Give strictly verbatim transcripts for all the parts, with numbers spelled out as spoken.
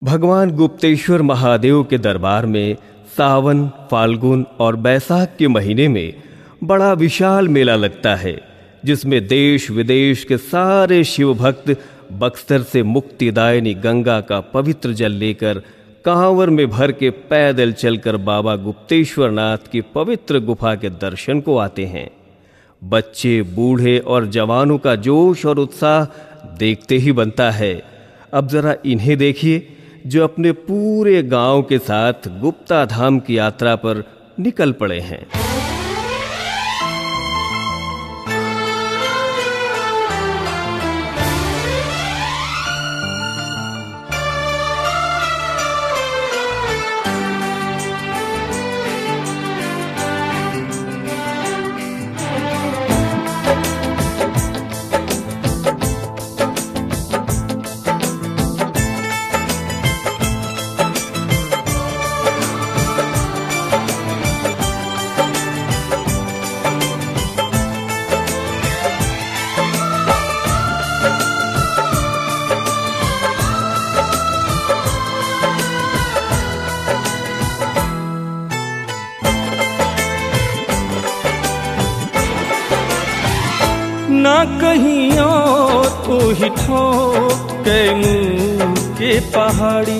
भगवान गुप्तेश्वर महादेव के दरबार में सावन, फाल्गुन और बैसाख के महीने में बड़ा विशाल मेला लगता है, जिसमें देश विदेश के सारे शिव भक्त बक्सर से मुक्तिदायिनी गंगा का पवित्र जल लेकर कांवर में भर के पैदल चलकर बाबा गुप्तेश्वर नाथ की पवित्र गुफा के दर्शन को आते हैं। बच्चे, बूढ़े और जवानों का जोश और उत्साह देखते ही बनता है। अब जरा इन्हें देखिए, जो अपने पूरे गांव के साथ गुप्ता धाम की यात्रा पर निकल पड़े हैं। ना कहीं और तू ही ठोके मुँह के पहाड़ी,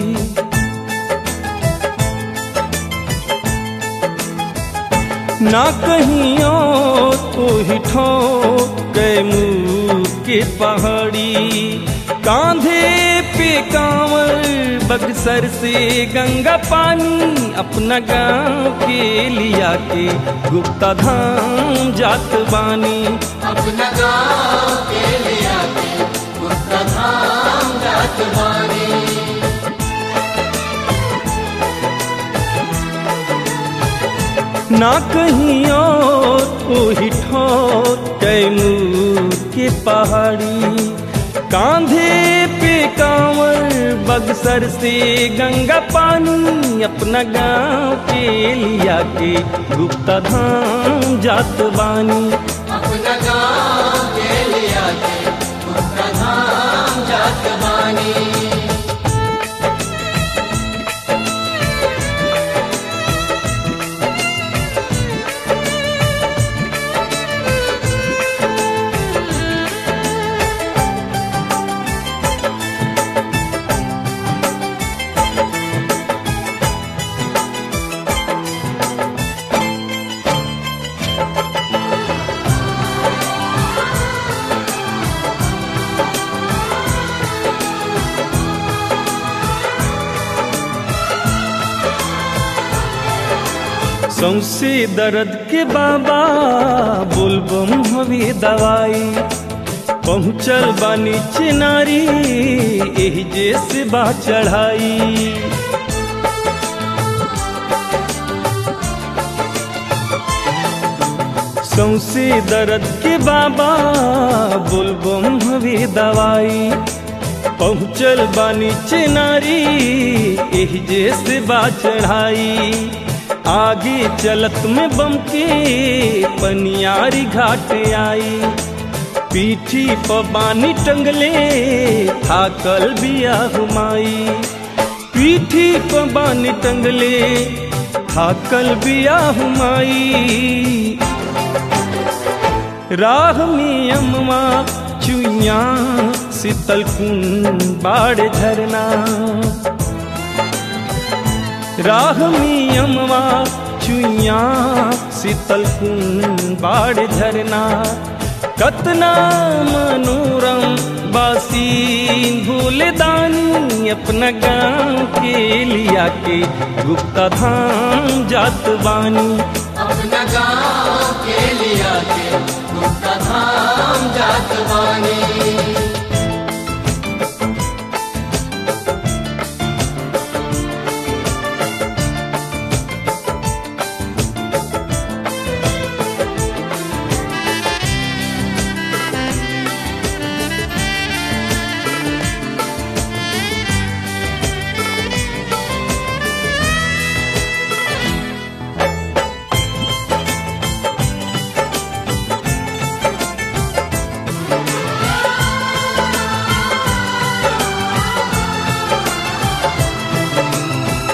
ना कहीं और तू ही ठोके मुँह के पहाड़ी। कांधे पे कांवर बक्सर से गंगा पानी, अपना गांव के लिया के गुप्ता धाम जात बानी। अपना गांव के लिया के गुप्ता धाम जात बानी। ना कहीं और वही ठोके मुँह के पहाड़ी। कांधे पे कांवर बक्सर से गंगा पानी, अपना गांव के लिया के गुप्ता धाम जात बानी। अपना गांव के लिया के गुप्ता धाम जात बानी। सौंसे दर्द के बाबा बुलबम हवे दवाई। पहुँचल बानी चिनारी एही जैसे बा चढ़ाई। सौंसे दर्द के बाबा बुलबम हवे दवाई। पहुँचल बानी चिनारी एही जैसे बा चढ़ाई। आगे चलत में बम के पनियारी घाट आई। पीठी पर बानी टंगले थाकल बिया हुमाई। पीठी पर बानी टंगले थाकल बिया हुमाई। राह में अम्मा चुइया शीतल कुंड बाड़ झरना। राह में अमवा चुइया शीतल कुंड बाड़ झरना। कतना मनोरम बासीन भूलदानी, अपना गांव के लिया के गुप्ता धाम जात बानी। अपना गांव के लिया के गुप्ता धाम जात बानी।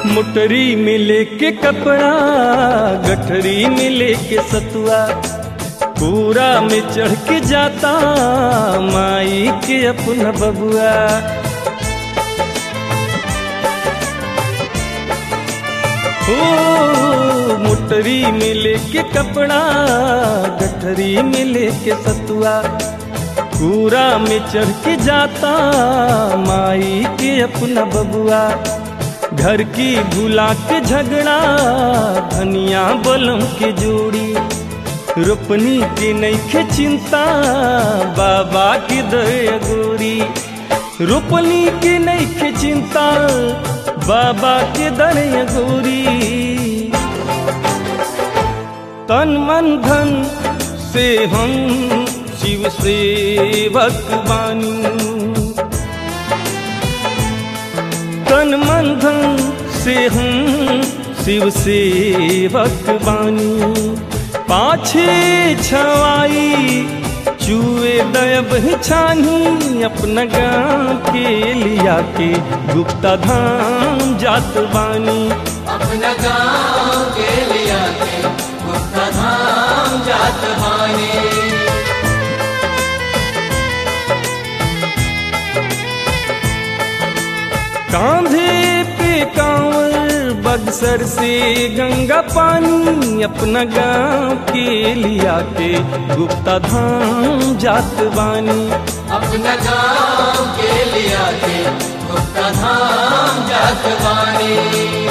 मुटरी में लेके कपड़ा, गठरी में लेके सतुआ, पूरा में चढ़ के जाता माई के अपना बबुआ। ओ मुटरी में लेके कपड़ा, गठरी में लेके सतुआ, पूरा में चढ़ के जाता माई के अपना बबुआ। घर की भुला के झगड़ा, धनिया बलम के जोड़ी, रोपनी के नइखे चिंता बाबा की दया गोरी। रोपनी के नइखे चिंता बाबा के दया गोरी। तन मन धन से हम शिव सेवक बानी, तन मन धन से हम शिव सेवक बानी। पाछे छवाई चूए दयब छानी, अपना गाँव के लिया के गुप्ता धाम जात बानी। अपना गाँव के लिया के गुप्ता धाम जात बानी। कांधे पे कांवर बक्सर से गंगा पानी, अपना गाँव के लिया के गुप्ता धाम जात बानी। अपना गाँव के लिया के गुप्ता धाम जात बानी।